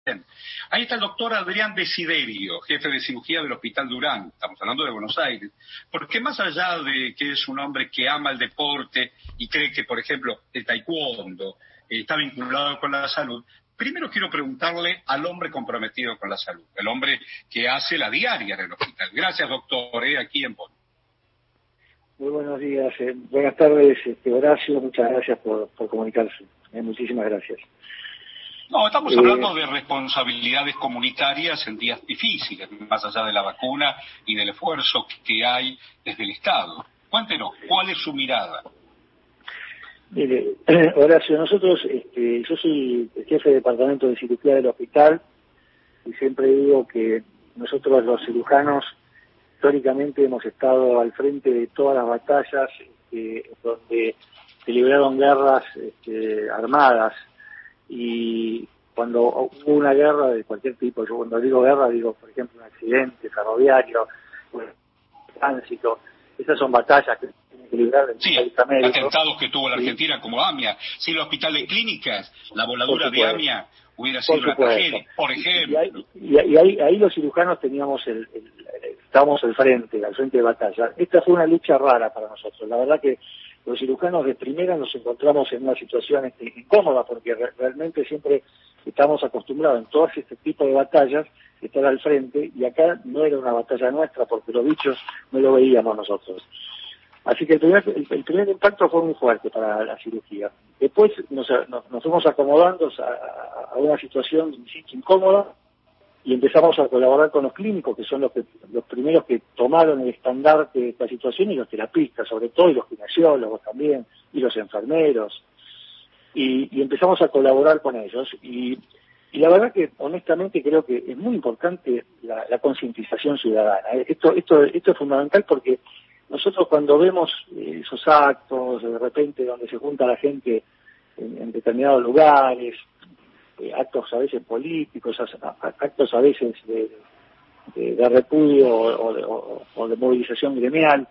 Bien. Ahí está el doctor Adrián Desiderio, jefe de cirugía del Hospital Durán, estamos hablando de Buenos Aires, porque más allá de que es un hombre que ama el deporte y cree que, por ejemplo, el taekwondo está vinculado con la salud, primero quiero preguntarle al hombre comprometido con la salud, el hombre que hace la diaria en el hospital. Gracias, doctor, aquí en Bonn. Muy buenos días, buenas tardes, Horacio, muchas gracias por comunicarse, muchísimas gracias. No, estamos hablando de responsabilidades comunitarias en días difíciles, más allá de la vacuna y del esfuerzo que hay desde el Estado. Cuéntenos, ¿cuál es su mirada? Mire, Horacio, nosotros, yo soy el jefe de departamento de cirugía del hospital y siempre digo que nosotros los cirujanos históricamente hemos estado al frente de todas las batallas donde se libraron guerras armadas. Y cuando hubo una guerra de cualquier tipo, yo cuando digo guerra digo, por ejemplo, un accidente ferroviario, un tránsito, esas son batallas que tienen que librar del país América. Atentados que tuvo la Argentina como AMIA, si el hospital de clínicas, la voladura de AMIA hubiera sido una tragedia, por ejemplo. Y ahí los cirujanos teníamos estábamos al frente de batalla. Esta fue una lucha rara para nosotros, la verdad que los cirujanos de primera nos encontramos en una situación incómoda porque realmente siempre estamos acostumbrados en todo este tipo de batallas a estar al frente y acá no era una batalla nuestra porque los bichos no lo veíamos nosotros. Así que el primer impacto fue muy fuerte para la cirugía. Después nos fuimos acomodando a una situación incómoda y empezamos a colaborar con los clínicos, que son los primeros que tomaron el estandarte de esta situación, y los terapistas, sobre todo, y los kinesiólogos también, y los enfermeros, y empezamos a colaborar con ellos, y la verdad que, honestamente, creo que es muy importante la concientización ciudadana. Esto es fundamental porque nosotros cuando vemos esos actos, de repente, donde se junta la gente en determinados lugares, actos a veces políticos, actos a veces de repudio o de movilización gremial,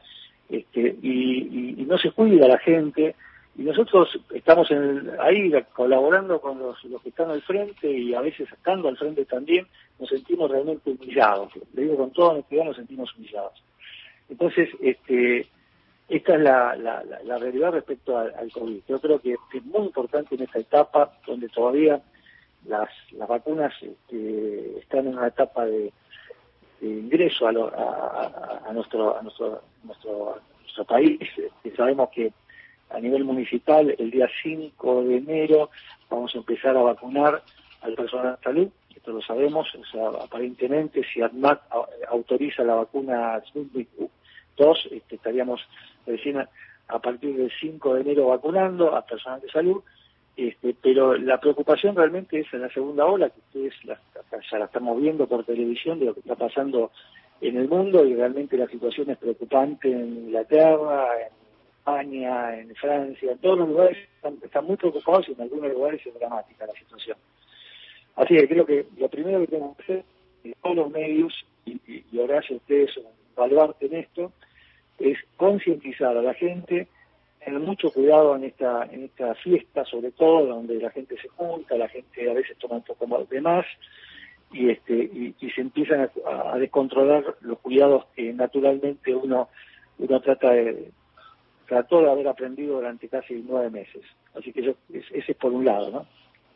y no se cuida a la gente, y nosotros estamos ahí colaborando con los que están al frente, y a veces estando al frente también, nos sentimos realmente humillados. Le digo con toda honestidad, nos sentimos humillados. Entonces, esta es la realidad respecto al COVID. Yo creo que es muy importante en esta etapa donde todavía las vacunas están en una etapa de ingreso a nuestro país. Sabemos que a nivel municipal el día 5 de enero vamos a empezar a vacunar al personal de salud, esto lo sabemos. O sea, aparentemente si ANMAT autoriza la vacuna Sputnik 2, estaríamos recién a partir del 5 de enero vacunando al personal de salud. Pero la preocupación realmente es en la segunda ola, que ustedes ya la estamos viendo por televisión, de lo que está pasando en el mundo, y realmente la situación es preocupante en Inglaterra, en España, en Francia, en todos los lugares están muy preocupados, y en algunos lugares es dramática la situación. Así que creo que lo primero que tenemos que hacer, todos los medios, y Horacio, ustedes son baluarte en esto, es concientizar a la gente, tener mucho cuidado en esta fiesta, sobre todo, donde la gente se junta, la gente a veces toma un poco más de más, y se empiezan a descontrolar los cuidados que naturalmente uno trató de haber aprendido durante casi 9 meses. Así que ese es por un lado, ¿no?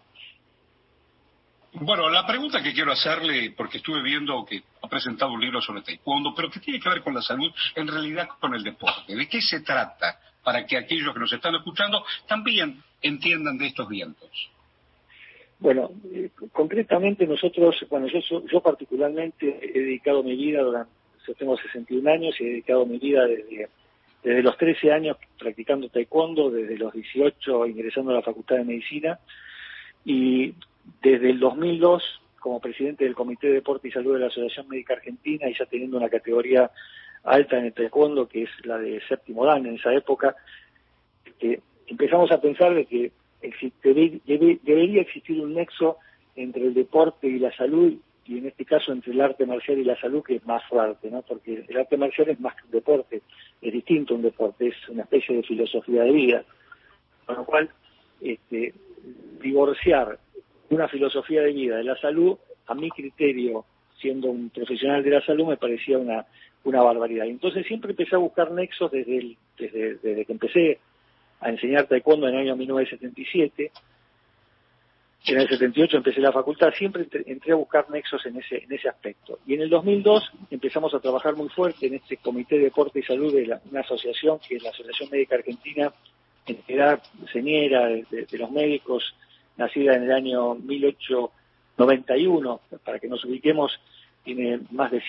Bueno, la pregunta que quiero hacerle, porque estuve viendo que ha presentado un libro sobre taekwondo, pero que tiene que ver con la salud, en realidad con el deporte. ¿De qué se trata? Para que aquellos que nos están escuchando también entiendan de estos vientos. Bueno, concretamente nosotros, yo particularmente he dedicado mi vida yo tengo 61 años y he dedicado mi vida desde los 13 años practicando taekwondo, desde los 18 ingresando a la Facultad de Medicina, y desde el 2002 como presidente del Comité de Deporte y Salud de la Asociación Médica Argentina, y ya teniendo una categoría alta en el taekwondo, que es la de séptimo dan en esa época, empezamos a pensar de que debería existir un nexo entre el deporte y la salud, y en este caso entre el arte marcial y la salud, que es más fuerte, ¿no? Porque el arte marcial es más que un deporte, es distinto a un deporte, es una especie de filosofía de vida, con lo cual divorciar una filosofía de vida de la salud, a mi criterio, siendo un profesional de la salud, me parecía una barbaridad. Entonces siempre empecé a buscar nexos desde que empecé a enseñar taekwondo en el año 1977. En el 78 empecé la facultad, siempre entré a buscar nexos en ese aspecto. Y en el 2002 empezamos a trabajar muy fuerte en este Comité de Deporte y Salud de una asociación que es la Asociación Médica Argentina, entidad señera de los médicos, nacida en el año 1891, para que nos ubiquemos, tiene más de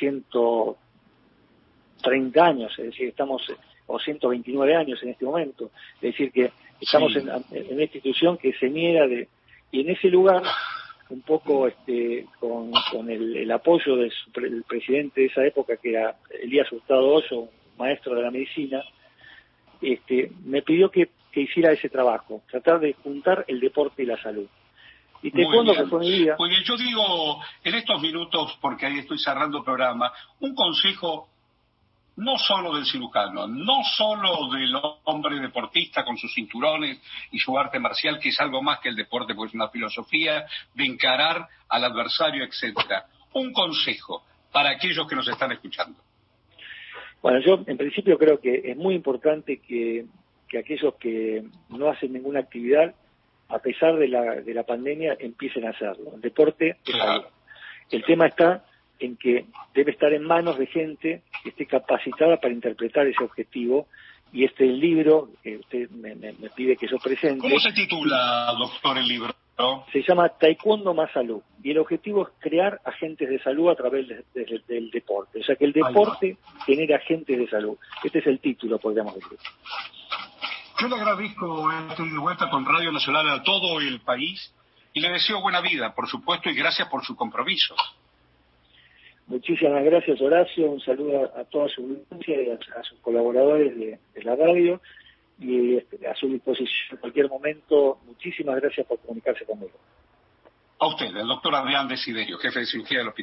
130 años, es decir, o 129 años en este momento, es decir, que estamos Sí. en una institución que es señera y en ese lugar, un poco con el apoyo del presidente de esa época, que era Elías Hurtado Hoyo, un maestro de la medicina, me pidió que hiciera ese trabajo, tratar de juntar el deporte y la salud. Y taekwondo, que fue mi vida. Porque yo digo, en estos minutos, porque ahí estoy cerrando el programa, un consejo no solo del cirujano, no solo del hombre deportista con sus cinturones y su arte marcial, que es algo más que el deporte, porque es una filosofía de encarar al adversario, etcétera. Un consejo para aquellos que nos están escuchando. Bueno, yo en principio creo que es muy importante que aquellos que no hacen ninguna actividad, a pesar de la pandemia, empiecen a hacerlo. El deporte es salud. El tema está en que debe estar en manos de gente que esté capacitada para interpretar ese objetivo, y el libro que usted me pide que yo presente. ¿Cómo se titula, doctor, el libro? Se llama Taekwondo más Salud, y el objetivo es crear agentes de salud a través del deporte, o sea que el deporte genera agentes de salud. Este es el título, podríamos decir. Yo le agradezco esta vuelta con Radio Nacional a todo el país y le deseo buena vida, por supuesto, y gracias por su compromiso. Muchísimas gracias, Horacio. Un saludo a toda su audiencia y a sus colaboradores de la radio, y a su disposición en cualquier momento. Muchísimas gracias por comunicarse conmigo. A usted, el doctor Adrián Desiderio, jefe de cirugía del Hospital